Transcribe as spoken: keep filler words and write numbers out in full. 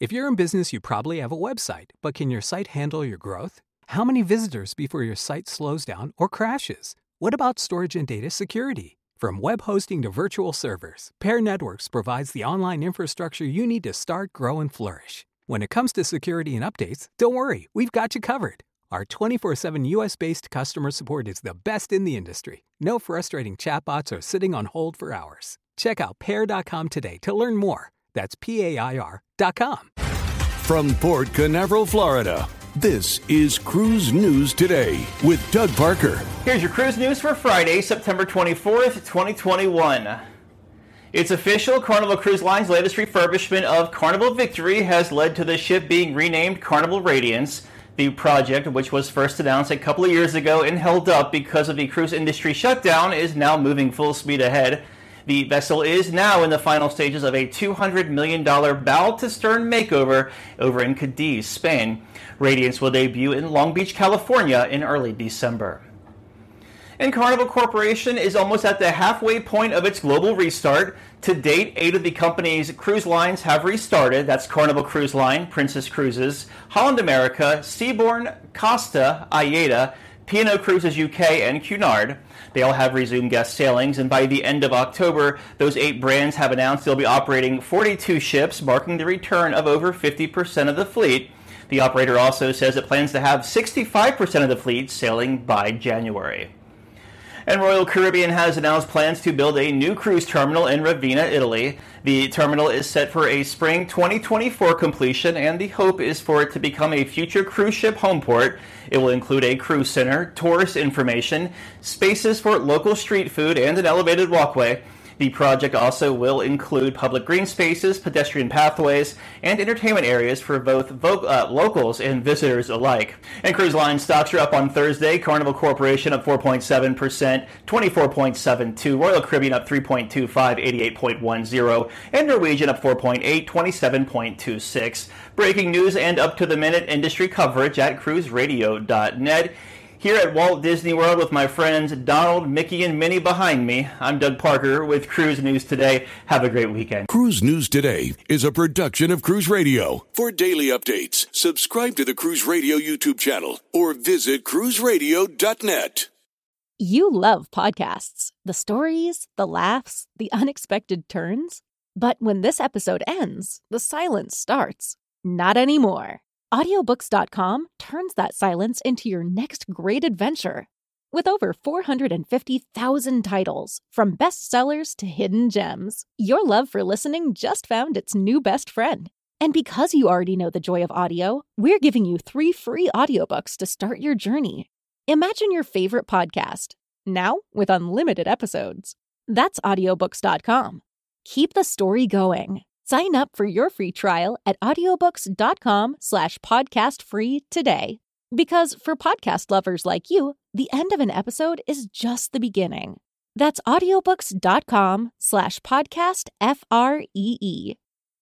If you're in business, you probably have a website, but can your site handle your growth? How many visitors before your site slows down or crashes? What about storage and data security? From web hosting to virtual servers, Pair Networks provides the online infrastructure you need to start, grow, and flourish. When it comes to security and updates, don't worry, we've got you covered. Our twenty-four seven U S-based customer support is the best in the industry. No frustrating chatbots or sitting on hold for hours. Check out pair dot com today to learn more. That's P A I R dot com. From Port Canaveral, Florida, this is Cruise News Today with Doug Parker. Here's your cruise news for Friday, September twenty-fourth, twenty twenty-one. It's official, Carnival Cruise Line's latest refurbishment of Carnival Victory has led to the ship being renamed Carnival Radiance. The project, which was first announced a couple of years ago and held up because of the cruise industry shutdown, is now moving full speed ahead. The vessel is now in the final stages of a two hundred million dollars bow-to-stern makeover over in Cadiz, Spain. Radiance will debut in Long Beach, California in early December. And Carnival Corporation is almost at the halfway point of its global restart. To date, eight of the company's cruise lines have restarted. That's Carnival Cruise Line, Princess Cruises, Holland America, Seabourn, Costa, AIDA, P and O Cruises U K, and Cunard. They all have resumed guest sailings, and by the end of October, those eight brands have announced they'll be operating forty-two ships, marking the return of over fifty percent of the fleet. The operator also says it plans to have sixty-five percent of the fleet sailing by January. And Royal Caribbean has announced plans to build a new cruise terminal in Ravenna, Italy. The terminal is set for a spring twenty twenty-four completion, and the hope is for it to become a future cruise ship home port. It will include a cruise center, tourist information, spaces for local street food, and an elevated walkway. The project also will include public green spaces, pedestrian pathways, and entertainment areas for both vo- uh, locals and visitors alike. And cruise line stocks are up on Thursday. Carnival Corporation up four point seven percent, twenty-four point seven two. Royal Caribbean up three point two five, eighty-eight point one zero. And Norwegian up four point eight, twenty-seven point two six. Breaking news and up-to-the-minute industry coverage at cruise radio dot net. Here at Walt Disney World with my friends Donald, Mickey, and Minnie behind me, I'm Doug Parker with Cruise News Today. Have a great weekend. Cruise News Today is a production of Cruise Radio. For daily updates, subscribe to the Cruise Radio YouTube channel or visit cruise radio dot net. You love podcasts, the stories, the laughs, the unexpected turns. But when this episode ends, the silence starts. Not anymore. audiobooks dot com turns that silence into your next great adventure. With over four hundred fifty thousand titles, from bestsellers to hidden gems, your love for listening just found its new best friend. And because you already know the joy of audio, we're giving you three free audiobooks to start your journey. Imagine your favorite podcast, now with unlimited episodes. That's audiobooks dot com. Keep the story going. Sign up for your free trial at audiobooks dot com slash podcast free today. Because for podcast lovers like you, the end of an episode is just the beginning. That's audiobooks dot com slash podcast F R E E.